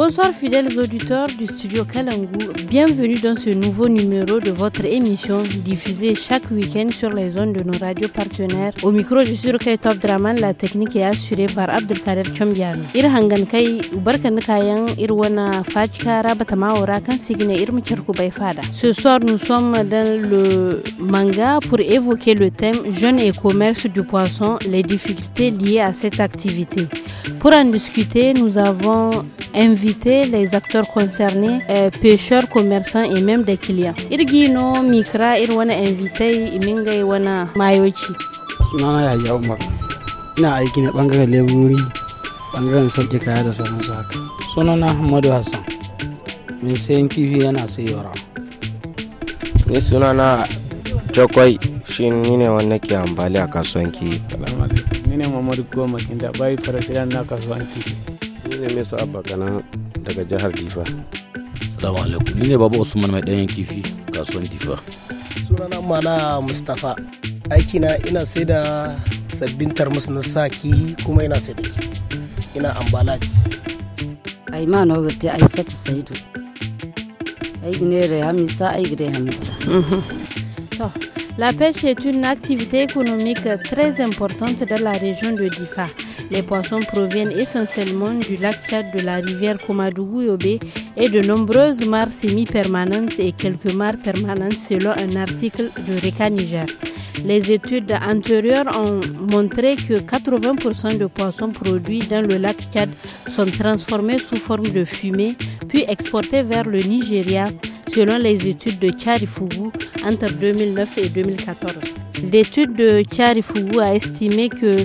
Bonsoir fidèles auditeurs du studio Kalangu, bienvenue dans ce nouveau numéro de votre émission diffusée chaque week-end sur les ondes de nos radios partenaires. Au micro, je suis Rukai Top Draman, la technique est assurée par Abdelkader Chombiano. Ir hangan kai ubarkan kayan irwana fachka rabata maora kan signe irmchirku bay fada. Ce soir, nous sommes dans le manga pour évoquer le thème jeunes et commerce du poisson, les difficultés liées à cette activité. Pour en discuter, nous avons invité les acteurs concernés, pêcheurs, commerçants et même des clients. Irgino Mikra irwana invité iminga iwana mayochi. Sunana ya Umar. Ina aiki na bangaren leburi, bangaren sauke kaya da sauransu haka. Sunana Hamadu Hassan. Mai sayan kifi yana sayarwa. Ni sunana Jokwai, shi ni ne wanda ke ambali a kasuwan kifi. Ni ne Muhammadu Goma kinda bai farasiran na kasuwan kifi. Ni ne Mesa Abba Kana daga jihar Difa. Assalamu alaikum. Ni ne Baba Usman mai ɗayan kifi kasuwan Difa. Sunana Mala Mustafa. Aikina ina sai da sabbin tarmus na saki kuma ina sai da kifi. Ina ambalaji. Aimano gurti Aisatu Saidu. Aignere Hamisa, Aigre Hamisa. La pêche est une activité économique très importante dans la région de Difa. Les poissons proviennent essentiellement du lac Tchad, de la rivière Komadougou-Yobé et de nombreuses mares semi-permanentes et quelques mares permanentes selon un article de Reka Niger. Les études antérieures ont montré que 80% de poissons produits dans le lac Tchad sont transformés sous forme de fumée puis exportés vers le Nigeria selon les études de Charifougou entre 2009 et 2014. L'étude de Charifougou a estimé que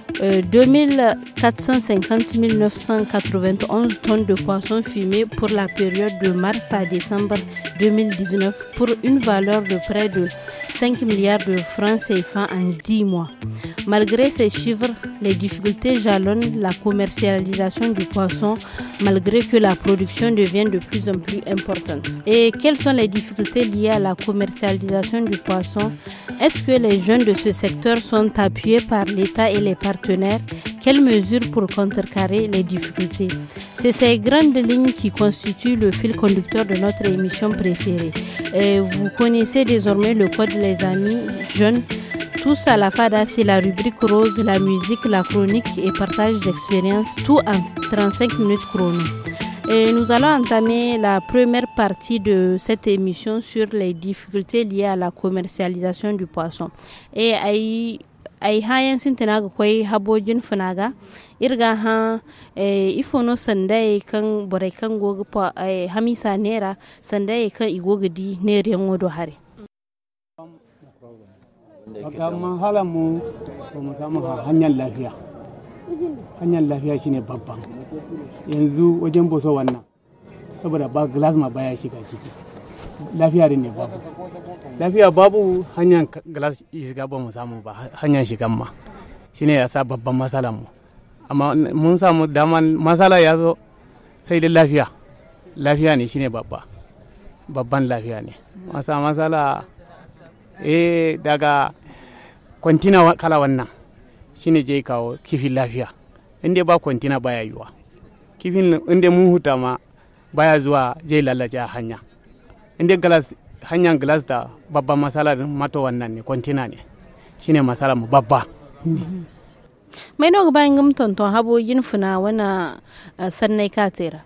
2450 991 tonnes de poissons fumés pour la période de mars à décembre 2019 pour une valeur de près de 5 milliards de francs CFA en 10 mois. Malgré ces chiffres, les difficultés jalonnent la commercialisation du poisson malgré que la production devient de plus en plus importante. Et quelles sont les difficultés liées à la commercialisation du poisson? Est-ce que les jeunes de ce secteur sont appuyés par l'État et les partenaires? Quelles mesures pour contrecarrer les difficultés? C'est ces grandes lignes qui constituent le fil conducteur de notre émission préférée. Vous connaissez désormais le code Les Amis Jeunes. Tous à la FADA, c'est la rubrique rose, la musique, la chronique et partage d'expériences, tout en 35 minutes chrono. Et nous allons entamer la première partie de cette émission sur les difficultés liées à la commercialisation du poisson. Et ai hayan sintina ga kwai habojin funaga irga ha ifono sandai kan borai kan goga hamisa nera sandai kan igoga di nere ngodo hare. Kamar halan mu ba mu samu hanyar lafiya. Hanyar lafiya shine babban. Yanzu wajen boso wannan saboda ba glass ma baya shiga ciki. Lafiya ne babu. Lafiya babu hanyar glass shiga ba mu samu ba hanyar shigan ma. Shine yasa babban matsalar mu. Amma mun samu daman matsala ya zo sai da lafiya. Lafiya ne shine babban lafiya ne. Matsala daga kwantina kala wannan shine je kawo kifin lafiya. Inda ba kwantina baya yiwa. Kifin inda mun huta ma baya zuwa je lalace hanya. Inda hanyar glass da babban matsala mato wannan ne kwantina ne. Shine matsala mu babba. Mai no bayan gamton ton habo yin funa wana sannai katera.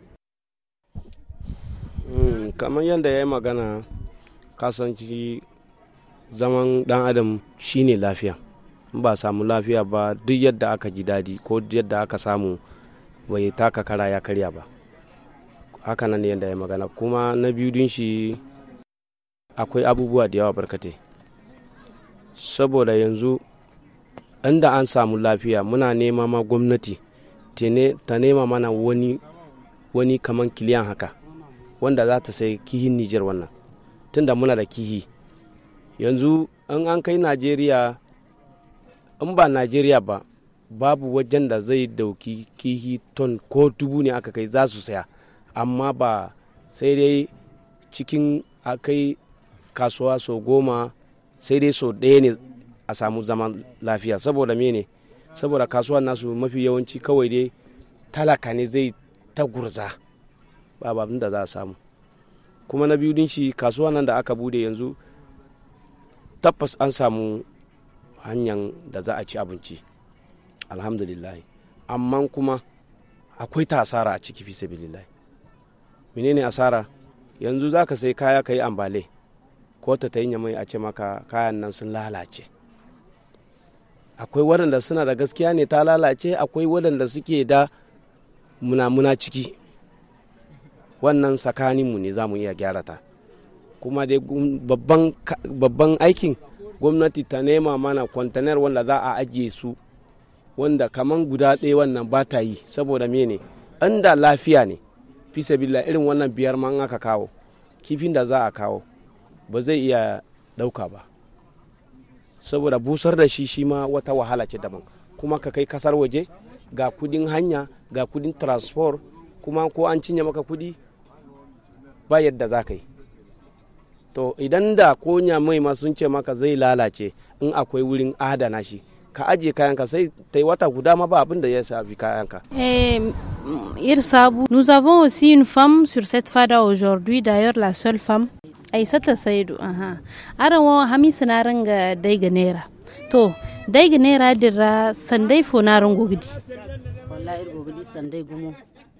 Kamar yadda ya yi magana kasanci zaman dan adam shine lafiya. In ba samu lafiya ba duk yadda aka ji dadi ko yadda aka samu bai taka kara ya karya ba. Haka nan yadda ya magana. Kuma na biyu din shi akwai abubuwa da yawa barkate. Saboda yanzu inda an samu lafiya muna nema ma gwamnati ta nema mana wani kaman kiliyan haka wanda za ta sai kihin Nijar wannan. Tunda muna da kihi yanzu an kai Najeriya, in ba Najeriya ba babu wajen da zai dauki kihi ton ko 1000 ne aka kai za su saya, amma ba sai dai cikin akai kasuwa so 10 sai dai so 1 ne a samu zaman lafiya. Saboda mene? Saboda kasuwan nasu mafi yawanci kawai dai talaka ne zai ta gurza babu abin da za a samu. Kuma na biyu din shi kasuwa nan da aka bude yanzu tabbas an samu hanyar da za a ci abinci alhamdulillah, amma kuma akwai ta asara a ciki fi sabilillah. Menene asara? Yanzu za ka sai kaya ka yi ambale ko ta yi mai a ce maka kayan nan sun lalace. Akwai waɗanda suna da gaskiya ne ta lalace, akwai waɗanda suke da muna ciki. Wannan tsakaninmu ne za mu iya gyara ta. Kuma dai babban aikin gwamnati ta nema mana kwantanar wanda za a ajiye su, wanda kaman guda ɗaya wannan ba ta yi. Saboda mene? Inda lafiya ne fi sabila irin wannan 5 man aka kawo, kifin da za a kawo ba zai iya ɗauka ba, saboda busar da shi ma wata wahala ce daban. Kuma ka kai kasar waje ga kudin hanya ga kudin transport, kuma ko an cinye maka kudi ba yadda za ka yi. To idan da konya mai ma sun ce maka zai lalace, in akwai wurin adana shi ka ajiye kayanka sai ta yi wata guda ma ba abin da ya shafi kayanka. Irsabou, nous avons aussi une femme sur cette fada aujourd'hui, d'ailleurs la seule femme. Aïssata Saïdou. Arawa hamisa na ranga daiga nera. To daiga nera dira sandai fo na rango gidi. Wallahi irgo gidi sandai gumo.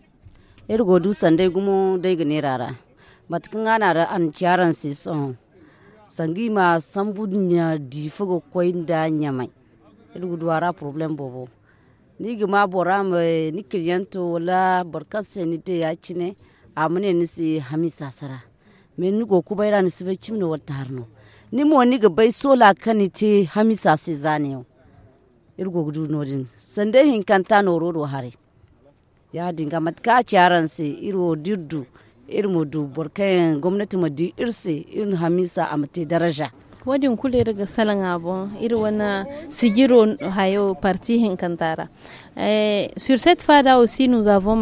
Irgo du sandai gumo daiga nera ra. Matkin ana da an charan si son. Sangima sambunya di fogo koinda nyamai. Irgo duara problem bobo. Ni gima bora me ni kliento wala barkase ni te ya chine amune ni si hamisa sara. Men nugo kubaira ni sibe chimno wata harno. Ni mo ni bai sola kanite hamisa se zaneo. Irgo gudu nodin. Sande hinkanta no rodo hari. Ya dinga matka charan se iro dirdu irmo du borkayen gwamnati madi irse irin hamisa amate daraja. Wadin kule daga salan abon iri wana sigiro hayo parti hinkantara. Sur cette fada aussi nous avons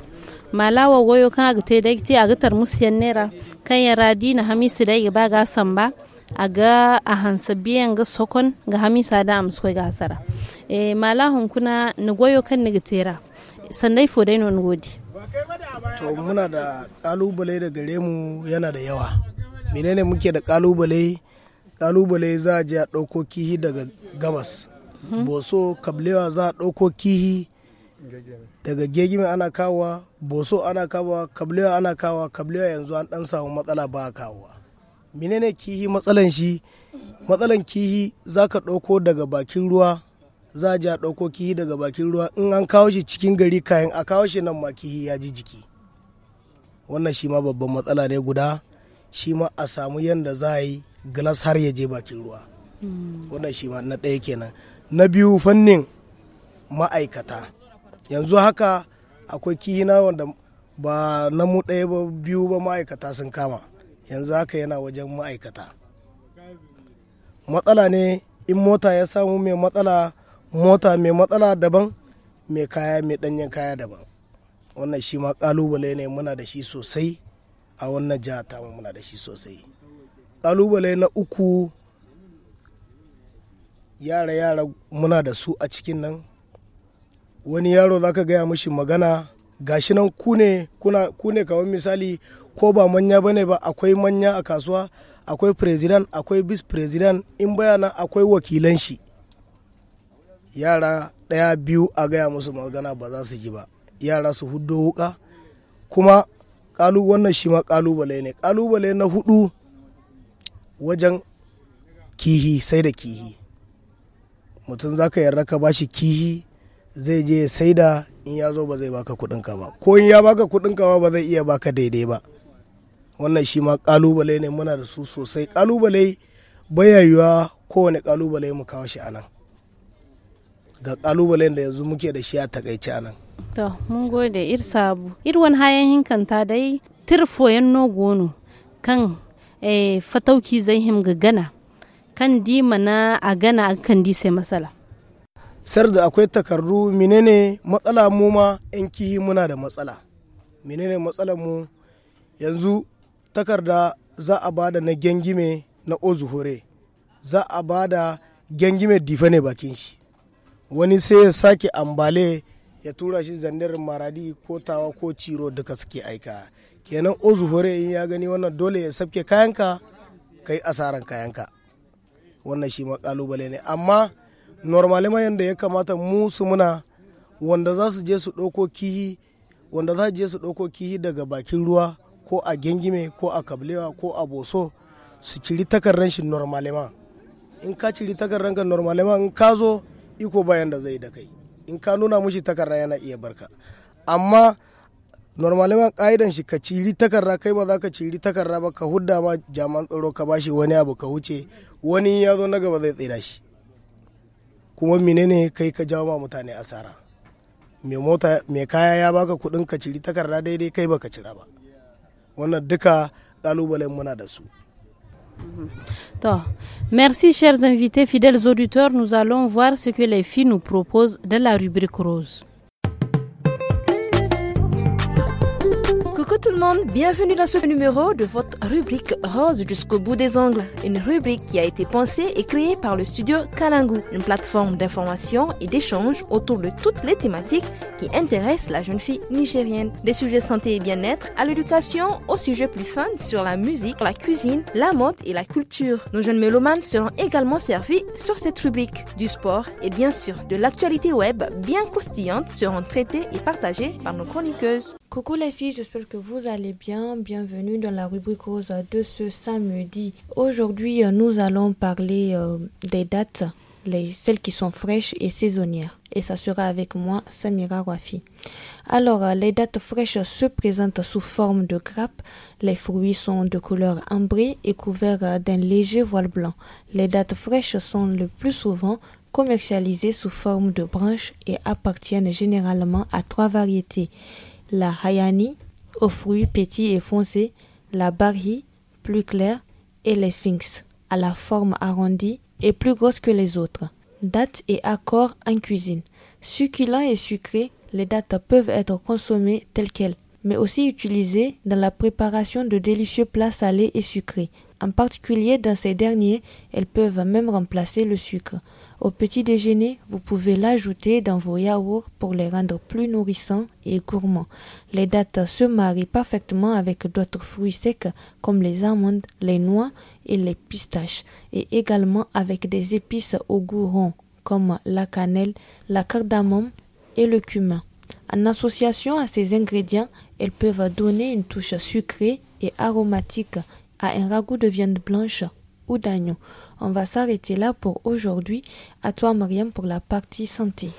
Mala wa goyo kan agate da kiti agatar musiyan nera kan ya radi na hamisi da ya baga samba aga a hansabiyan ga sokon ga hamisa da amsoi ga hasara. Mala hunkuna ni goyo kan nigatera sandai fodai non godi. To muna da kalubale da gare mu yana da yawa. Menene muke da kalubale za a je a ɗauko kihi daga gabas. Boso kablewa za a ɗauko kihi daga gegime ana kawowa, boso ana kawowa, kablewa ana kawowa. Kablewa yanzu an ɗan samu matsala ba a kawowa. Menene kihi matsalan kihi za ka ɗauko daga bakin ruwa, za a je a ɗauko kihi daga bakin ruwa, in an kawo shi cikin gari kayan a kawo shi nan ma kihi ya ji jiki. Wannan shi ma babban matsala ne guda, shi ma a samu yadda za a yi glass har ya je bakin ruwa. Wannan shi ma na ɗaya kenan. Na biyu fannin ma'aikata. Yanzu haka akwai kihina wanda ba na mu ɗaya ba biyu ba ma'aikata sun kama. Yanzu haka yana wajen ma'aikata. Matsala ne in mota ya samu mai matsala, mota mai matsala daban, mai kaya mai ɗanyen kaya daban. Wannan shi ma ƙalubale ne muna da shi sosai a wannan jiha ta muna da shi sosai. Ƙalubale na uku, yara muna da su a cikin nan. Wani yaro za ka gaya mishi magana gashi nan ku ne kawai misali ko ba manya ba ne ba, akwai manya a kasuwa, akwai president, akwai vice president, in bayana akwai wakilan shi. Yara 1-2 a gaya musu magana ba za su ji ba. Yara su huddo wuka. Kuma wannan shi ma kalubale ne. Kalubale na 4 wajen kihi, sai da kihi. Mutum za ka yarda ka bashi kihi zai je sai da, in ya zo ba zai baka kudinka ba, ko in ya baka kudinka ba zai iya baka daidai ba. Wannan shi ma kalubale ne muna da su sosai. Kalubale baya yiwuwa kowane kalubale mu kawo shi anan. Ga kalubalen da yanzu muke da shi a takaice anan. To mun gode Irsabou. Irwan hayan hinkanta dai tirfoyen no gono kan fatauki zai him ga gana kan di mana a gana kan di sai matsala. Sar da akwai takardu. Menene matsala mu ma yan kihi muna da matsala. Menene matsalar mu yanzu? Takarda za a bada na gengime na ozuhore, za a bada gengime difa ne bakin shi, wani sai ya sake ambale ya tura shi zandar maradi ko tawa ko ciro duka suke aika. Kenan ozu hore in ya gani wannan dole ya sabke kayanka kai asaran kayanka, wannan shi ma kalubale ne. Amma normalima yanda ya kamata mu su muna wanda za su je su ɗauko kihi daga bakin ruwa ko a gengime ko a kablewa ko a boso su ciri takardar shi normalima. In ka ciri takardar ka normalima in ka zo iko bayan da zai da kai, in ka nuna mushi takarda yana iya barka. Amma normalima ka'idan shi ka ciri takarda, kai ba za ka ciri takarda ba ka hudda ma jami'an tsaro ka bashi wani abu ka wuce, wani ya zo na gaba zai tsira shi, kuma menene kai ka jawo ma mutane asara. Mai kaya ya baka kudin ka ciri takarda daidai, kai baka cira ba. Wannan duka kalubalen muna da su. Merci chers invités, fidèles auditeurs. Nous allons voir ce que les filles nous proposent dans la rubrique rose. Coucou tout le monde, bienvenue dans ce numéro de votre rubrique Rose jusqu'au bout des ongles. Une rubrique qui a été pensée et créée par le studio Kalangu, une plateforme d'information et d'échange autour de toutes les thématiques qui intéressent la jeune fille nigérienne. Des sujets santé et bien-être à l'éducation, aux sujets plus fun sur la musique, la cuisine, la mode et la culture. Nos jeunes mélomanes seront également servis sur cette rubrique. Du sport et bien sûr de l'actualité web bien croustillante seront traitées et partagées par nos chroniqueuses. Coucou les filles, j'espère que vous allez bien. Bienvenue dans la rubrique rose de ce samedi. Aujourd'hui, nous allons parler des dates, celles qui sont fraîches et saisonnières. Et ça sera avec moi, Samira Wafi. Alors, les dates fraîches se présentent sous forme de grappes. Les fruits sont de couleur ambrée et couverts d'un léger voile blanc. Les dates fraîches sont le plus souvent commercialisées sous forme de branches et appartiennent généralement à 3 variétés. La hayani, aux fruits petits et foncés, la barhi, plus claire, et les finks, à la forme arrondie et plus grosse que les autres. Dattes et accords en cuisine. Succulents et sucrés, les dattes peuvent être consommées telles quelles, mais aussi utilisées dans la préparation de délicieux plats salés et sucrés. En particulier dans ces derniers, elles peuvent même remplacer le sucre. Au petit déjeuner, vous pouvez l'ajouter dans vos yaourts pour les rendre plus nourrissants et gourmands. Les dattes se marient parfaitement avec d'autres fruits secs comme les amandes, les noix et les pistaches, et également avec des épices au goût rond comme la cannelle, la cardamome et le cumin. En association à ces ingrédients, elles peuvent donner une touche sucrée et aromatique à un ragoût de viande blanche ou d'agneau. On va s'arrêter là pour aujourd'hui. À toi, Mariam, pour la partie santé.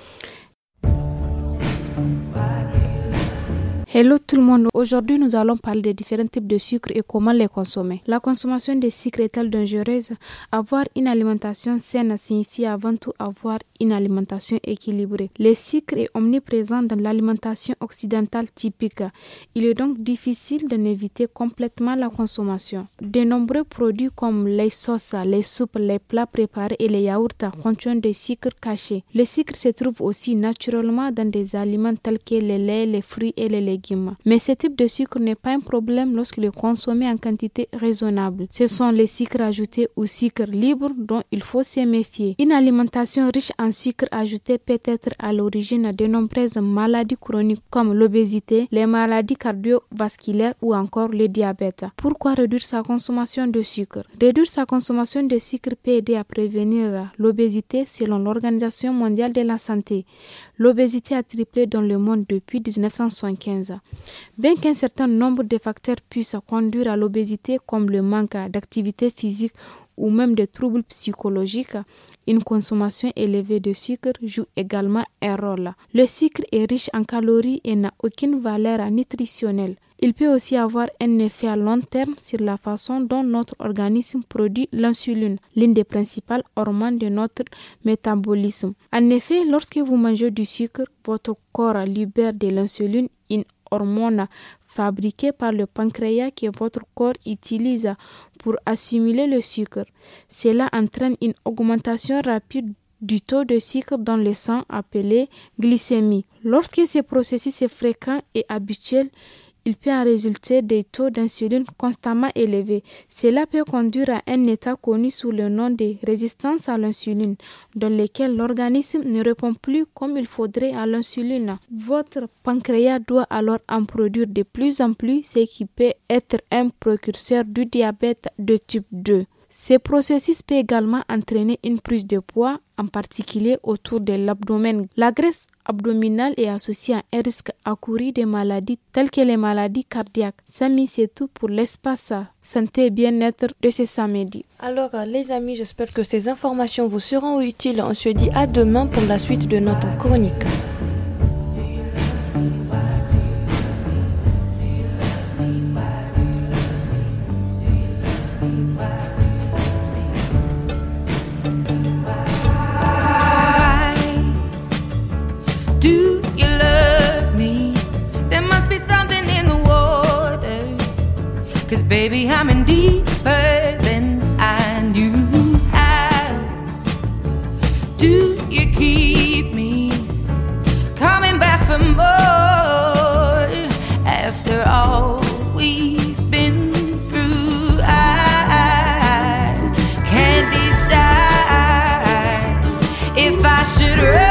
Hello tout le monde, aujourd'hui nous allons parler des différents types de sucre et comment les consommer. La consommation de sucre est-elle dangereuse? Avoir une alimentation saine signifie avant tout avoir une alimentation équilibrée. Le sucre est omniprésent dans l'alimentation occidentale typique. Il est donc difficile d'en éviter complètement la consommation. De nombreux produits comme les sauces, les soupes, les plats préparés et les yaourts contiennent des sucres cachés. Le sucre se trouve aussi naturellement dans des aliments tels que le lait, les fruits et les légumes. Mais ce type de sucre n'est pas un problème lorsqu'il est consommé en quantité raisonnable. Ce sont les sucres ajoutés ou sucres libres dont il faut se méfier. Une alimentation riche en sucre ajouté peut être à l'origine de nombreuses maladies chroniques comme l'obésité, les maladies cardiovasculaires ou encore le diabète. Pourquoi réduire sa consommation de sucre? Réduire sa consommation de sucre peut aider à prévenir l'obésité selon l'Organisation mondiale de la santé. L'obésité a triplé dans le monde depuis 1975. Bien qu'un certain nombre de facteurs puissent conduire à l'obésité comme le manque d'activité physique ou même des troubles psychologiques, une consommation élevée de sucre joue également un rôle. Le sucre est riche en calories et n'a aucune valeur nutritionnelle. Il peut aussi avoir un effet à long terme sur la façon dont notre organisme produit l'insuline, l'une des principales hormones de notre métabolisme. En effet, lorsque vous mangez du sucre, votre corps libère de l'insuline, une hormone fabriquée par le pancréas que votre corps utilise pour assimiler le sucre. Cela entraîne une augmentation rapide du taux de sucre dans le sang appelé glycémie. Lorsque ce processus est fréquent et habituel, il peut en résulter des taux d'insuline constamment élevés. Cela peut conduire à un état connu sous le nom de résistance à l'insuline, dans lequel l'organisme ne répond plus comme il faudrait à l'insuline. Votre pancréas doit alors en produire de plus en plus, ce qui peut être un précurseur du diabète de type 2. Ce processus peut également entraîner une prise de poids, en particulier autour de l'abdomen. La graisse abdominale est associée à un risque accru de maladies telles que les maladies cardiaques. Samy, c'est tout pour l'espace santé et bien-être de ce samedi. Alors les amis, j'espère que ces informations vous seront utiles. On se dit à demain pour la suite de notre chronique. Do you love me? There must be something in the water. 'Cause baby, I'm in deeper than I knew how. Do you keep me coming back for more? After all we've been through, I can't decide if I should run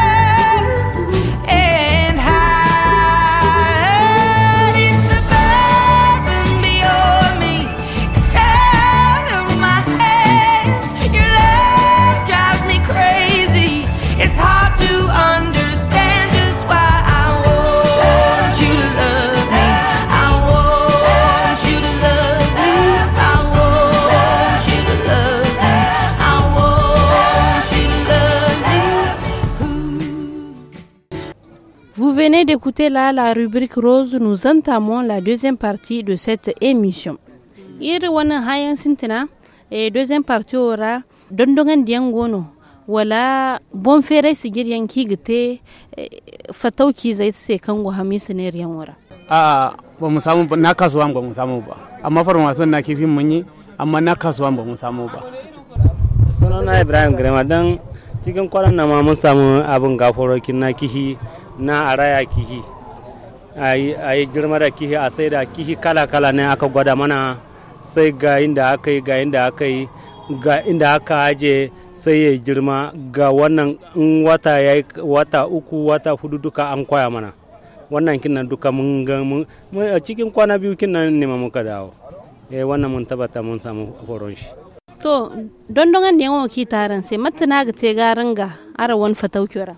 Vous venez d'écouter là la rubrique rose. Nous entamons la deuxième partie de cette émission. Iri wannan hayan sintina deuxième partie ora dondongan diangono wala bon fere sigir yanki gite fatauki zai sai kango hamisa ne riyan wara. Ba mu samu ba, na kasuwa ba mu samu ba, amma farmason na kifin mun yi, amma na kasuwa ba mu samu ba. Sunana Ibrahim Grema, dan cikin kwanan nan ma mun samu abin gaforokin na kihi na araya kihi a yi girma da kihi a sai da kihi kala-kala ne aka gwada mana, sai ga inda aka yi ga inda aka aje sai ya girma ga wannan in wata ya yi wata 3 wata 4 duka an koya mana wannan kinan duka mun ga a cikin kwana 2 kinan ne muka dawo wannan mun tabbata mun samu horon shi. To dondongan da yawan ki taron sai matana ga te garanga ara wani fataukyora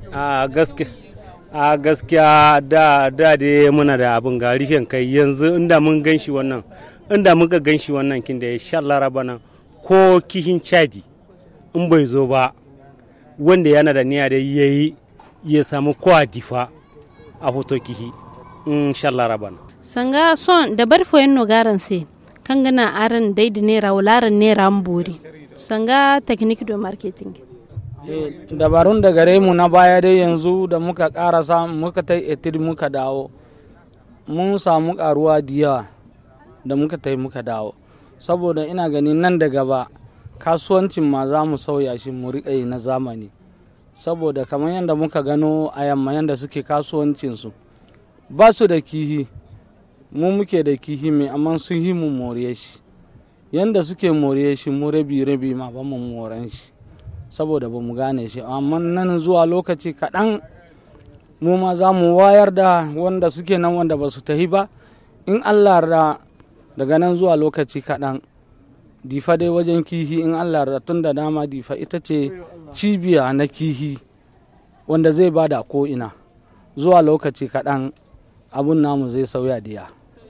a gaskiya da dai muna da abin ga rufin kai, yanzu inda mun ganshi wannan inda muka ganshi wannan kin da ya shallara bana ko kihin chadi in bai zo ba wanda yana da niyya da yayi ya samu kwa difa a hoto kihi in shallara bana sanga son da barfo yanno garan sai kan gana aran daidi nera walaran nera mburi sanga technique de marketing. Dabarun da gare mu na baya dai yanzu da muka karasa muka ta etid muka dawo mun samu karuwa da yawa da muka ta muka dawo, saboda ina ganin nan da gaba kasuwancin ma za mu sauya shi mu riƙa yi na zamani, saboda kamar yadda muka gano a yamma yadda suke kasuwancinsu ba su da kihi, mu muke da kihi mai amma sun yi mu more shi yadda suke more shi mu rabi ma ba mu moran shi saboda ba mu gane shi, amma nan zuwa lokaci kaɗan mu ma za mu wayar da wanda suke nan wanda ba su tahi ba in Allah da daga nan zuwa lokaci kaɗan difa dai wajen kihi in Allah da tun da dama difa ita ce cibiya na kihi wanda zai bada ko ina zuwa lokaci kaɗan abun namu zai sauya diya.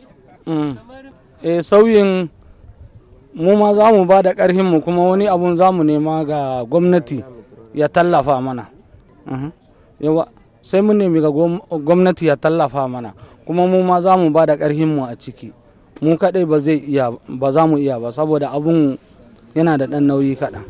Sauyin mu ma za mu ba da ƙarfinmu kuma wani abun za mu nema ga gwamnati ya tallafa mana. Sai mun nemi ga gwamnati ya tallafa mana kuma mu ma za mu ba da ƙarfinmu a ciki. Mu kaɗai ba za mu iya ba saboda abun yana da ɗan nauyi kaɗan.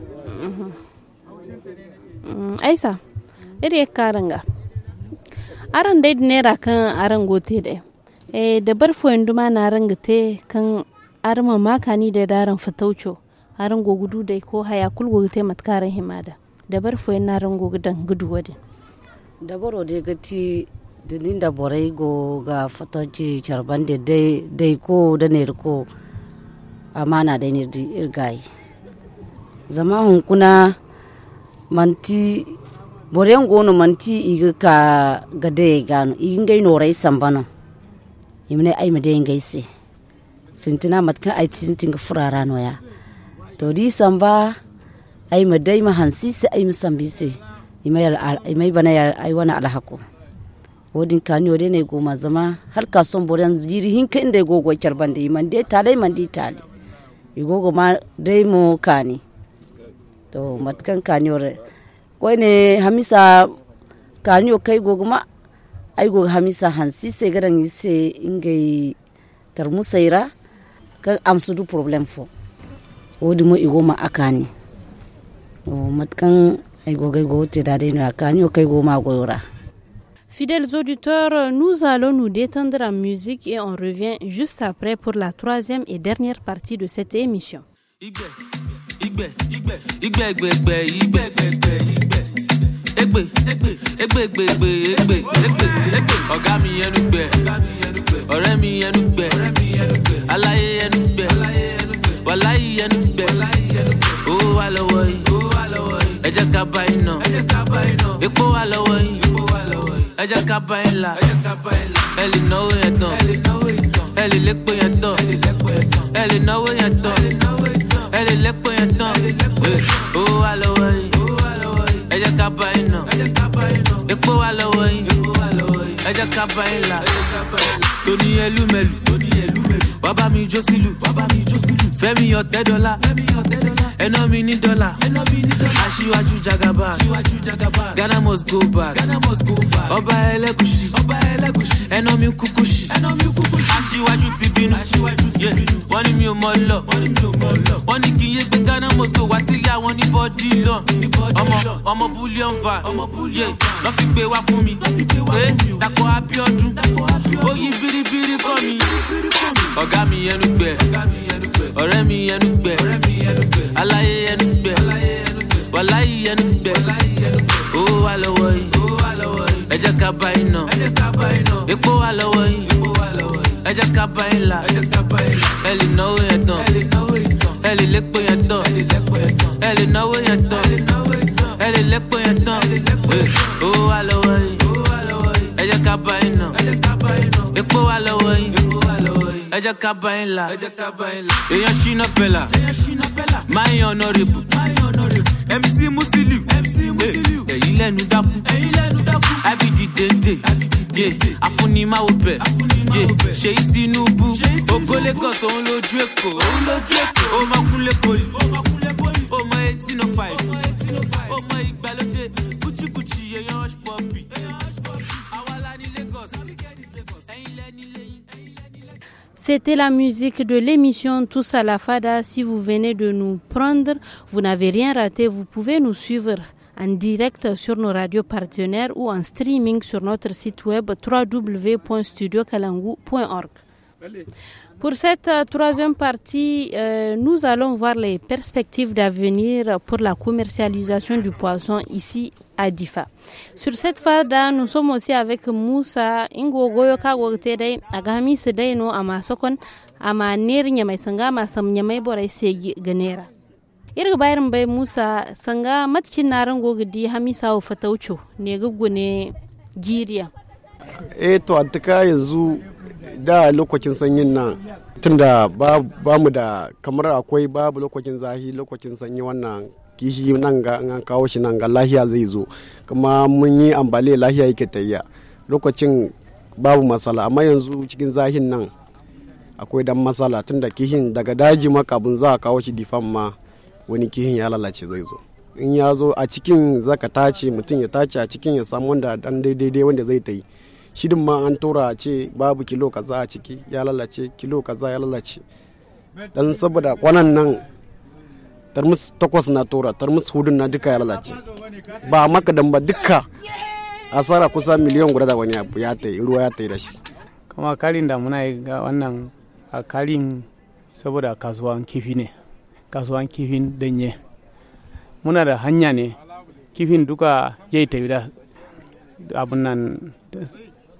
Aisa, iri karanga. Aran dai nera kan aran gote da da barfo yanduma na rangate kan arma makani da daren fatauco aran gogudu da ko haya kulgote matkaran himada da barfo yana ran gogudan gudu wadi da baro da gati dinin da borai go ga fatoci charban da dai ko da ne ko amana da ne di irgai zama hunkuna manti boren gono manti iga ka gade gano ingai no rai sambano imne ai mede ngai se sintina matka ai sintin furara no ya to di samba ai madai ma hansi se ai musambi se imai bana ya ai wana alhako wodin kani wode ne goma zama har ka son boren jiri hinka inda gogo charban da man dai talai man di tali igogo ma dai mo kani to matkan kani ore ko ne hamisa kani o kai gogo ma ai gogo hamisa hansi se garan se ingai tarmusaira ka amsu du problem fo wodi mo igoma akani o matkan ai gogo te da dai no akani o kai goma goyora. Fidèles auditeurs, nous allons nous détendre en musique et on revient juste après pour la troisième et dernière partie de cette émission. Eja kabaila, eli know yato, eli lekpo yato, eli know yato, eli lekpo yato. Oh alawai, eja kabaino, lekpo alawai, eja kabaila. Tony elumelu, baba mi josilu, Femi $10, eno mi ni dollar. Ashiwaju Jagaba, Ghana must go back. Oba Elegushi, eno mi kukushi. Ashiwaju Tibinu, wani mi o molo. Wani kiye pe Ghana must go. Wasilia wani body long. Omo bullion va, no fi pe wa fun mi. Dako Abiodun, oyi biribiri ko mi. Oga mi enu gbe, ọ̀rẹ́ mi ẹnu gbẹ, aláyé ẹnu gbẹ, wàláyé ẹnu gbẹ. Ó wà lọ́wọ́ yìí, ẹ jẹ́ ká bá iná. Epo wà lọ́wọ́ yìí, ẹ jẹ́ ká bá ilà. Ẹ lè náwó yẹn tán, ẹ lè lépo yẹn tán, ẹ lè náwó yẹn tán, ẹ lè lépo yẹn tán. Ó wà lọ́wọ́ yìí, ẹ jẹ́ ká bá iná. Epo wà lọ́wọ́ yìí, ẹ jẹ́ ká bá ilà. Èèyàn ṣínà pẹ̀lá, my honourable, MC Musiliu, èyí lẹ́nu dákú, abidi dende, afúnimáwo bẹ̀, Ṣèyí Tinubu, ògo Lagos òun lójú Èkó, ó máa kúnlé poli, ó mọ 1805, ó mọ ìgbàlódé, kúchíkúchí èèyàn hush puppy, àwa la ní Lagos, ẹ̀yin lẹ́ni lẹ́yìn. C'était la musique de l'émission Tous à la Fada. Si vous venez de nous prendre, vous n'avez rien raté. Vous pouvez nous suivre en direct sur nos radios partenaires ou en streaming sur notre site web www.studiokalangu.org. Pour cette troisième partie, nous allons voir les perspectives d'avenir pour la commercialisation du poisson ici à Difa. Sur cette fada, nous sommes aussi avec Moussa Ingo Goyo Kagote Day, Agami Sedai no Amasokon, Amanir Nyamai Sanga, Masam Nyamai Borai Segi Ganera. Irga bayar bai Musa Sanga matkin naran gogidi Hamisa o Fataucho, ne gugune Jiriya. To a taka yanzu da lokacin sanyin nan tunda ba mu da kamar akwai babu lokacin zahi lokacin sanyi wannan kishi nan ga an kawo shi nan ga lahiya zai zo kuma mun yi ambaliya lahiya yake tayya lokacin babu matsala amma yanzu cikin zahin nan akwai dan matsala tunda kishin daga daji makabun za a kawo shi Difan ma wani kishin ya lalace zai zo in ya zo a cikin zaka tace mutum ya tace a cikin ya samu wanda dan daidai wanda zai ta yi shidin ma an tora ce babu kilo kaza a ciki ya lalace kilo kaza ya lalace dan saboda kwanan nan tarmus 8 na tora tarmus 4 na duka ya lalace ba maka dan ba duka asara kusa miliyan guda da wani abu ya tai ruwa ya tai da shi kuma karin da muna yi ga wannan a karin saboda kasuwan kifi ne kasuwan kifin danye muna da hanya ne kifin duka zai tafi da abun nan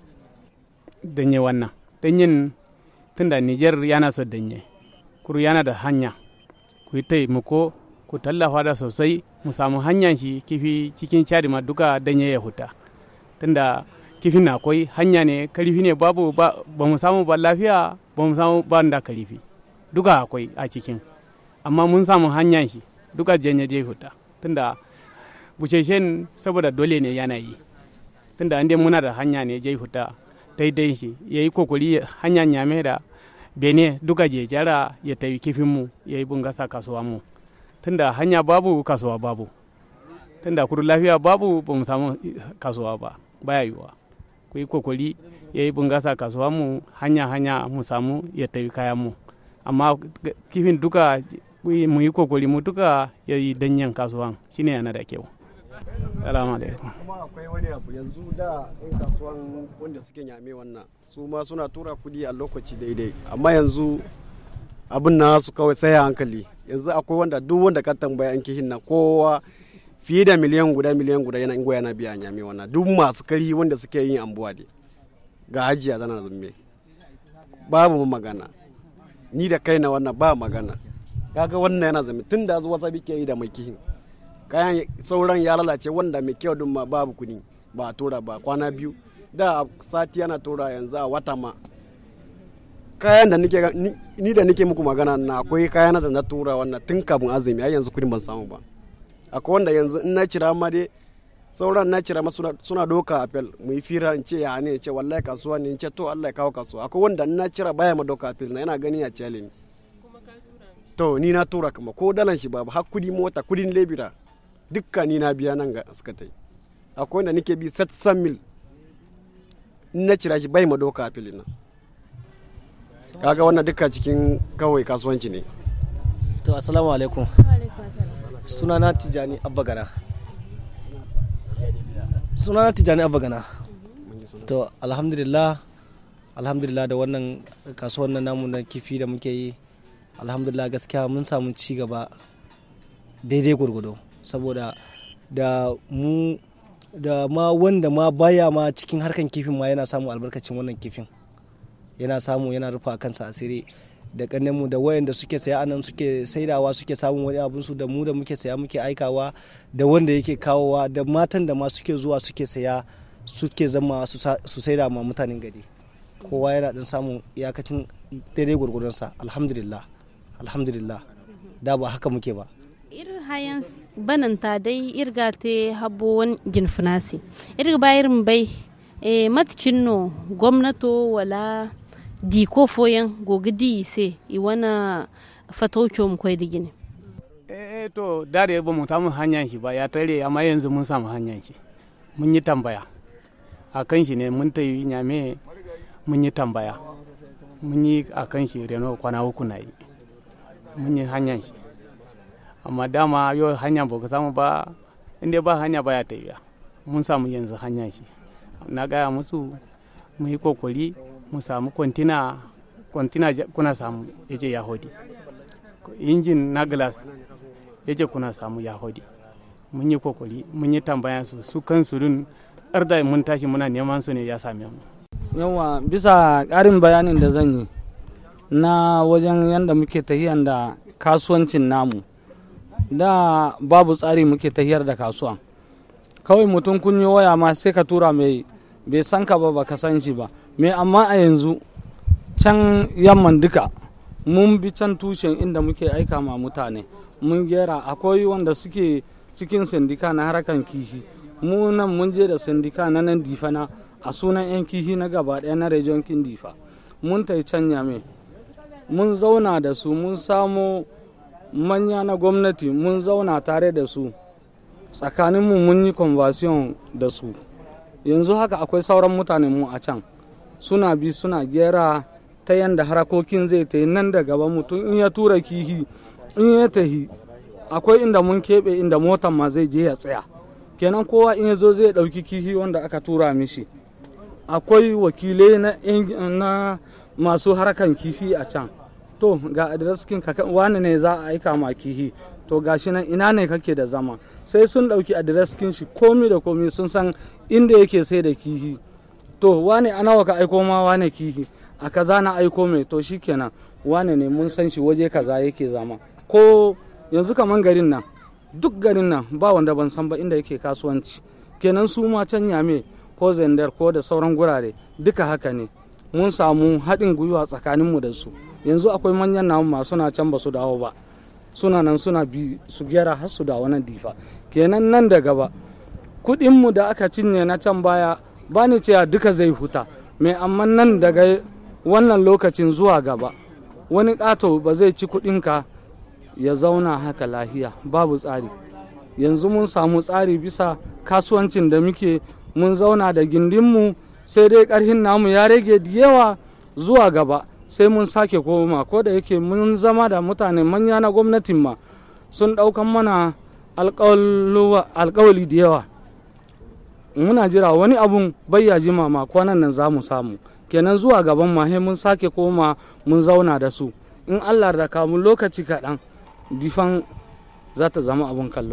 danye wannan danyen tunda Niger yana so danye kuru yana da hanya ku yi taimako ku tallafa da sosai mu samu hanyar shi kifi cikin Chad ma duka danye ya huta tunda kifin na akwai hanya ne kalifi ne babu ba mu samu ba lafiya ba mu samu ba da kalifi duka akwai a cikin amma mun samu hanyar shi duka danye je huta tunda buceshen saboda dole ne yana yi tunda inda muna da hanya ne je huta daidai shi ya yi kokari hanyar nyame da bene duka je jara ya tafi kifinmu ya yi bungasa kasuwa mu tunda hanya babu kasuwa babu tunda kudu lafiya babu ba mu samu kasuwa ba baya yiwuwa ku yi kokari ya yi bungasa kasuwa mu hanya mu samu ya tafi kayan mu amma kifin duka mu yi kokari mu duka ya yi danyen kasuwan shine yana da kyau. Salamu alaikum. Kuma akwai wani abu yanzu da yan kasuwan wanda suke nyame wannan su ma suna tura kudi a lokaci daidai amma yanzu abin na su kawai sai hankali yanzu akwai wanda duk wanda ka tambaya an kihin na kowa fiye da miliyan guda yana ingo yana biya nyame wannan duk masu kari wanda suke yin ambuwa ne ga hajiya zana zumme babu magana ni da kai na wannan ba magana kaga wannan yana zame tun da zuwa sabi ke yi da mai kihin kayan sauran ya lalace wanda mai kyau din ma babu kuni ba a tura ba kwana biyu da sati yana tura yanzu a wata ma kayan da nike muku magana na akwai kayan da na tura wannan tun kafin azumi ai yanzu kudin ban samu ba akwai wanda yanzu in na cira ma dai sauran na cira ma suna doka apel mu yi fira in ce ya ne ce wallahi kasuwa ne in ce to Allah ya kawo kasuwa akwai wanda in na cira baya ma doka apel na yana gani ya cele ni to ni na tura kama ko dalan shi babu har kudi mota kudin lebira dukkan ni na biya nan ga suka tai akwai wanda nake bi 700 mil in na cira shi bai ma doka a filin nan kaga wannan duka cikin kawai kasuwanci ne. To assalamu alaikum. Sunana Tijani Abbagana. To alhamdulillah da wannan kasuwan nan namu na kifi da muke yi alhamdulillah gaskiya mun samu ci gaba daidai gurgudu saboda da ma wanda ma baya ma cikin harkan kifin ma yana samu albarkacin wannan kifin yana samu yana rufa kansa asiri da kannenmu da wayanda suke saya anan suke saidawa suke samun wani abun su da mu da muke saya muke aikawa da wanda yake kawowa da matan da ma suke zuwa suke saya suke zama su saida ma mutanen gari kowa yana dan samun iyakacin daidai gurgurunsa alhamdulillah da ba haka muke ba. Hayan bananta dai irga te habbowan ginfunasi irga bayirin bai matkin no gwamnato wala diko foyan gogidi se iwana fataucho mu kwai digini to dare ba mu samu hanyar shi ba ya tare amma yanzu mun samu hanyar shi mun yi tambaya a kan shi ne mun ta yi nyame mun yi tambaya mun yi a kan shi reno kwana uku na yi mun yi hanyar shi amma dama yau hanya ba ka samu ba inda ba hanya ba ya tafiya mun samu yanzu hanya shi na gaya musu mu yi kokari mu samu kwantina kuna samu yace yahudi injin na glass yace kuna samu yahudi mun yi kokari mun yi tambaya su kansu dun da mun tashi muna neman su ne ya same mu yawa bisa ƙarin bayanin da zan yi na wajen yanda muke tahiyan da kasuwancin namu da babu tsari muke tahiyar da kasuwa kawai mutum kun yi waya ma sai ka tura mai bai san ka ba ka san shi ba me amma a yanzu can yamman duka mun bi can tushen inda muke aika ma mutane mun gera akwai wanda suke cikin sindika na harkan kifi mu nan mun je da sindika na nan difana a sunan yan kifi na gaba daya na region kin difa mun tai can yame mun zauna da su mun samo manya na gwamnati mun zauna tare da su tsakaninmu mun yi conversion da su yanzu haka akwai sauran mutanen mu a can suna bi suna gera ta yanda harakokin zai ta yi nan da gaba mutum in ya tura kihi in ya tahi akwai inda mun keɓe inda motan ma zai je ya tsaya kenan kowa in ya zo zai ɗauki kihi wanda aka tura mishi akwai wakilai na masu harkan kifi a can to ga adireskin wani ne za a aika ma kihi to gashi nan ina ne kake da zama sai sun ɗauki adireskin shi komi da komi sun san inda yake sai da kihi to wane a nawa ka aiko ma wane kihi a kaza na aiko mai to shikenan wane ne mun san shi waje kaza yake zama. Ko yanzu kaman garin nan duk garin nan ba wanda ban san ba inda yake kasuwanci, kenan su ma can Yame ko Zandar ko da sauran gurare duka haka ne. Mun samu haɗin gwiwa tsakaninmu da su. Yanzu akwai manyan namu masu na can ba su dawo ba, suna nan suna bi su gyara har su dawo nan Difa. Kenan nan da gaba kuɗinmu da aka cinye na can baya ba ni cewa duka zai huta mai, amma nan daga wannan lokacin zuwa gaba wani ƙato ba zai ci kuɗinka ya zauna haka lahiya, babu tsari. Yanzu mun samu tsari bisa kasuwancin da muke, mun zauna da gindinmu, sai dai ƙarhin namu ya rage da yawa. Zuwa gaba sai mun sake koma, ko da yake mun zama da mutane manya na gwamnatin ma sun ɗaukan mana alƙawali da yawa. Muna jira wani abun bayya jima ma kwanan nan za mu samu, kenan zuwa gaban ma mun sake koma mun zauna da su. In Allah da kamun lokaci kaɗan Difan za ta zama abun kallo.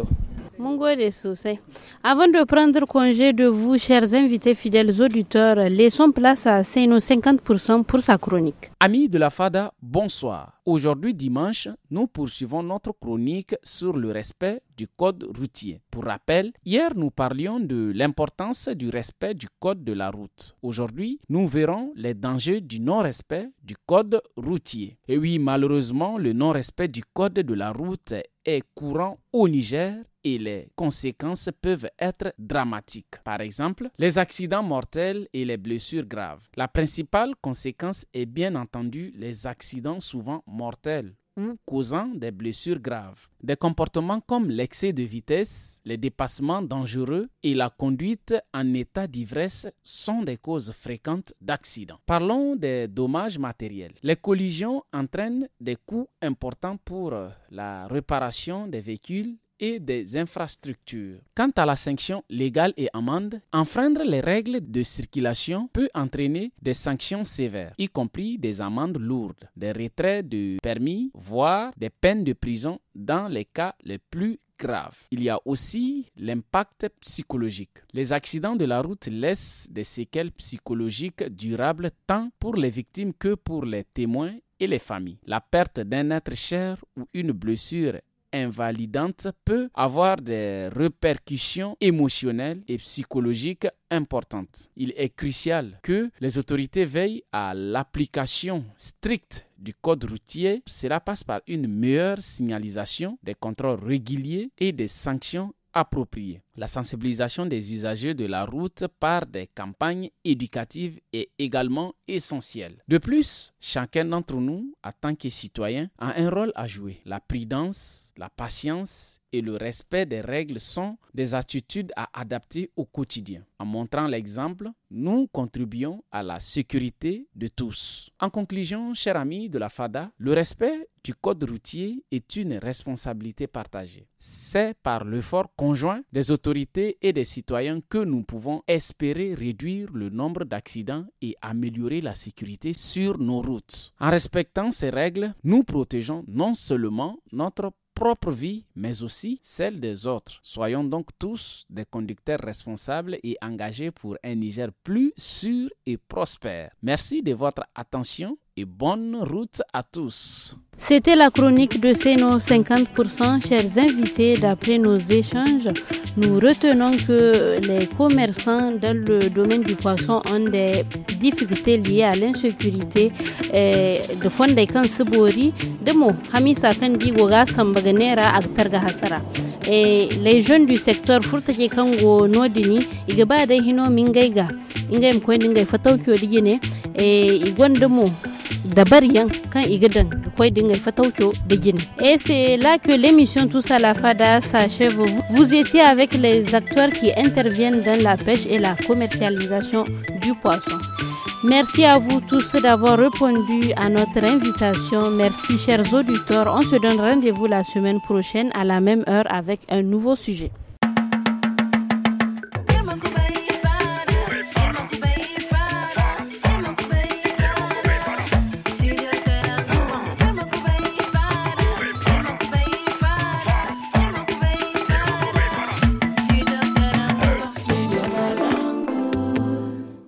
Avant de prendre congé de vous, chers invités fidèles auditeurs, laissons place à Seyno 50% pour sa chronique. Amis de la FADA, bonsoir. Aujourd'hui dimanche, nous poursuivons notre chronique sur le respect du code routier. Pour rappel, hier nous parlions de l'importance du respect du code de la route. Aujourd'hui, nous verrons les dangers du non-respect du code routier. Et oui, malheureusement, le non-respect du code de la route est courant au Niger et les conséquences peuvent être dramatiques. Par exemple, les accidents mortels et les blessures graves. La principale conséquence est bien entendu les accidents souvent mortels ou causant des blessures graves. Des comportements comme l'excès de vitesse, les dépassements dangereux et la conduite en état d'ivresse sont des causes fréquentes d'accidents. Parlons des dommages matériels. Les collisions entraînent des coûts importants pour la réparation des véhicules et des infrastructures. Quant à la sanction légale et amende, enfreindre les règles de circulation peut entraîner des sanctions sévères, y compris des amendes lourdes, des retraits de permis, voire des peines de prison dans les cas les plus grave. Il y a aussi l'impact psychologique. Les accidents de la route laissent des séquelles psychologiques durables tant pour les victimes que pour les témoins et les familles. La perte d'un être cher ou une blessure invalidante peut avoir des répercussions émotionnelles et psychologiques importantes. Il est crucial que les autorités veillent à l'application stricte du code routier. Cela passe par une meilleure signalisation, des contrôles réguliers et des sanctions appropriées. La sensibilisation des usagers de la route par des campagnes éducatives est également essentielle. De plus, chacun d'entre nous, en tant que citoyen, a un rôle à jouer. La prudence, la patience et le respect des règles sont des attitudes à adapter au quotidien. En montrant l'exemple, nous contribuons à la sécurité de tous. En conclusion, chers amis de la FADA, le respect du code routier est une responsabilité partagée. C'est par l'effort conjoint des autorités et des citoyens que nous pouvons espérer réduire le nombre d'accidents et améliorer la sécurité sur nos routes. En respectant ces règles, nous protégeons non seulement notre propre vie, mais aussi celle des autres. Soyons donc tous des conducteurs responsables et engagés pour un Niger plus sûr et prospère. Merci de votre attention et bonne route à tous. C'était la chronique de Seyno 50%. Chers invités, d'après nos échanges, nous retenons que les commerçants dans le domaine du poisson ont des difficultés liées à l'insécurité de fond des kansibori de mo hamisa kandi goga sambaganera aktarga hasara. Et les jeunes du secteur furtaje kango nodini igaba da hino mingaiga ingay mkwendinga fatawki odigene igwandamo dabariyan kan igadan koy dinga fatawcho de gine. Et c'est là que l'émission Tous à la Fada s'achève. Vous étiez avec les acteurs qui interviennent dans la pêche et la commercialisation du poisson. Merci à vous tous d'avoir répondu à notre invitation. Merci chers auditeurs. On se donne rendez-vous la semaine prochaine à la même heure avec un nouveau sujet.